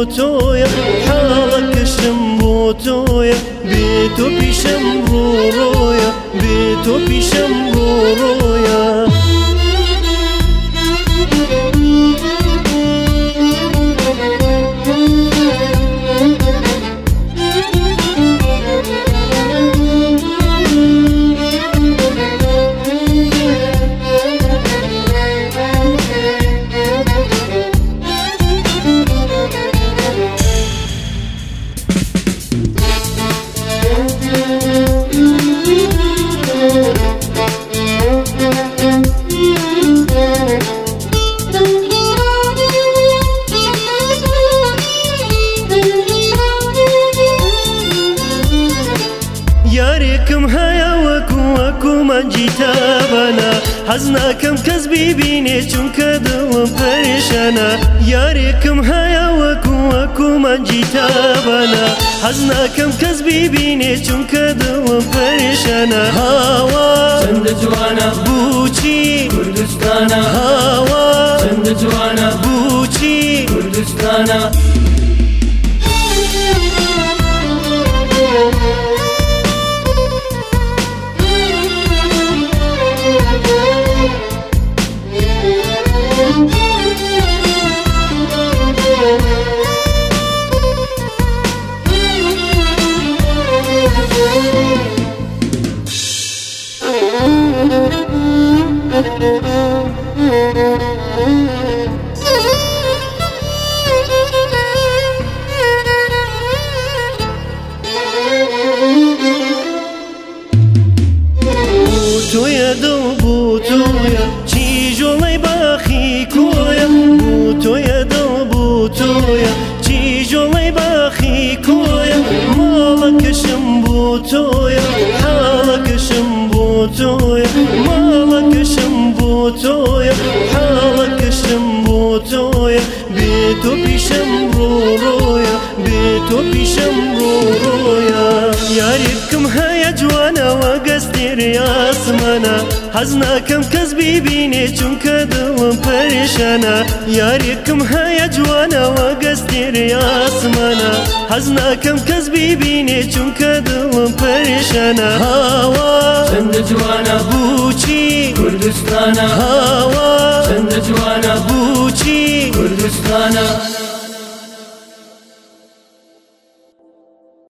تۆیە حاڵەکەشم بۆ تۆیە بێ تۆ پیشەم ڕۆڕۆیە بێ تۆ پیشەم ڕۆڕۆیە یارێکم هەیە وەکو مانجی تابانە حەز ناکەم کەس بیبینێ چونکە دڵم پەرێشانە یارێکم هەیە وەکو مانجی تابانە حەز ناکەم کەس بیبینێ چونکە دڵم پەرێشانە هاوا چەندە جوانە بوچی کوردستانە هاوا چەندە جوانە بوچی کوردستانە تۆیە دڵ بۆ تۆیە چیژۆڵەی باخی کۆیە بۆ تۆیە دڵ بۆ تۆیە چیژۆڵەی باخی کۆیە ماڵەکەشم بۆ تۆیە حاڵەکەشم بۆ تۆیە ماڵەکەشم بۆ تۆیە حاڵەکەشم بۆ تۆیە بێ تۆ پیشەم ڕۆڕۆیە بێ تۆ پیشەم ڕۆڕۆیە یارێکم هەیە جوانەوە گەستێرێ ئاسمانە حەز ناکەم کەس بیبینێ چونکە دڵم پەرێشانە یارێکم هەیە جوانەوە گەستێرێ ئاسمانە حەز ناکەم کەس بیبینێ چونکە دڵم پەرێشانە هاوا چەندە جوانە بوچی کوردستانە هاوا چەندە جوانە بوچی کوردستانە